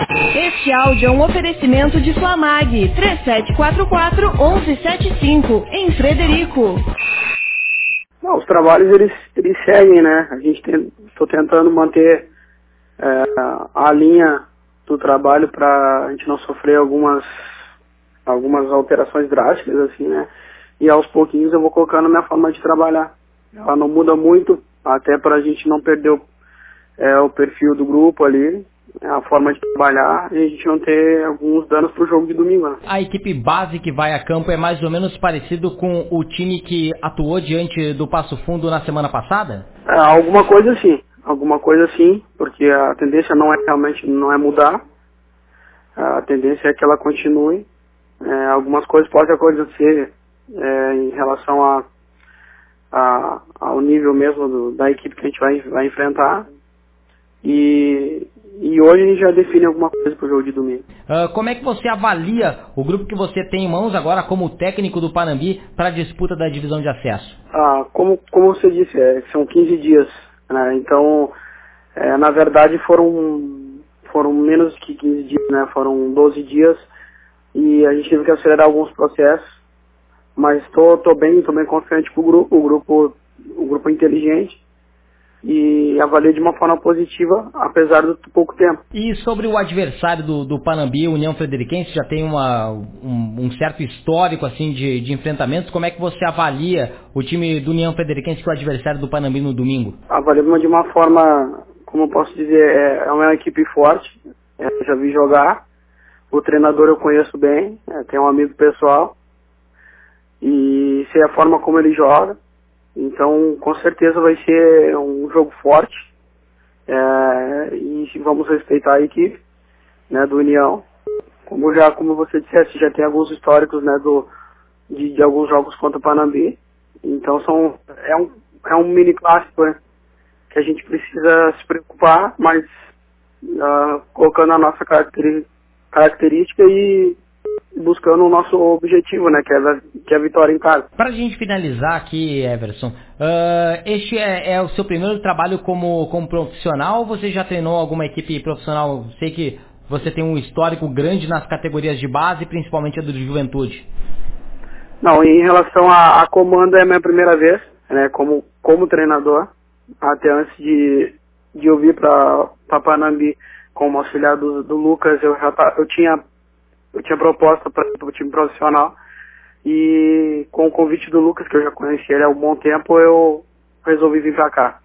Este áudio é um oferecimento de Flamag 3744-1175, em Frederico. Não, os trabalhos eles seguem, né? Estou tentando manter a linha do trabalho para a gente não sofrer algumas alterações drásticas, assim, né? E aos pouquinhos eu vou colocando a minha forma de trabalhar. Ela não muda muito, até para a gente não perder o perfil do grupo ali, a forma de trabalhar, e a gente não ter alguns danos pro jogo de domingo, né? A equipe base que vai a campo é mais ou menos parecido com o time que atuou diante do Passo Fundo na semana passada? Alguma coisa sim, porque a tendência realmente não é mudar, a tendência é que ela continue. Algumas coisas podem acontecer em relação ao nível mesmo da equipe que a gente vai enfrentar. E hoje a gente já define alguma coisa para o jogo de domingo. Como é que você avalia o grupo que você tem em mãos agora como técnico do Panambi para a disputa da divisão de acesso? Como você disse, são 15 dias, né? Então, na verdade foram menos que 15 dias, né? Foram 12 dias e a gente teve que acelerar alguns processos, mas tô bem confiante com o grupo é inteligente. E avalia de uma forma positiva, apesar do pouco tempo. E sobre o adversário do Panambi, União Frederiquense, já tem um certo histórico assim de enfrentamentos. Como é que você avalia o time do União Frederiquense que é o adversário do Panambi no domingo? Avalia de uma forma, como eu posso dizer, é uma equipe forte. Eu já vi jogar. O treinador eu conheço bem, tenho um amigo pessoal. E sei a forma como ele joga. Então, com certeza vai ser um jogo forte e vamos respeitar a equipe, né, do União. Como você disseste, já tem alguns históricos, né, de alguns jogos contra o Panambi. Então, é um mini clássico, né, que a gente precisa se preocupar, mas colocando a nossa característica e buscando o nosso objetivo, né, que é a vitória em casa. Para a gente finalizar aqui, Everson, este é o seu primeiro trabalho como profissional ou você já treinou alguma equipe profissional? Sei que você tem um histórico grande nas categorias de base, principalmente a do de juventude. Não, em relação a comando é a minha primeira vez, né, como treinador. Até antes de eu vir para Panambi como auxiliar do Lucas, eu tinha proposta para o time profissional e com o convite do Lucas, que eu já conhecia ele há um bom tempo, eu resolvi vir para cá.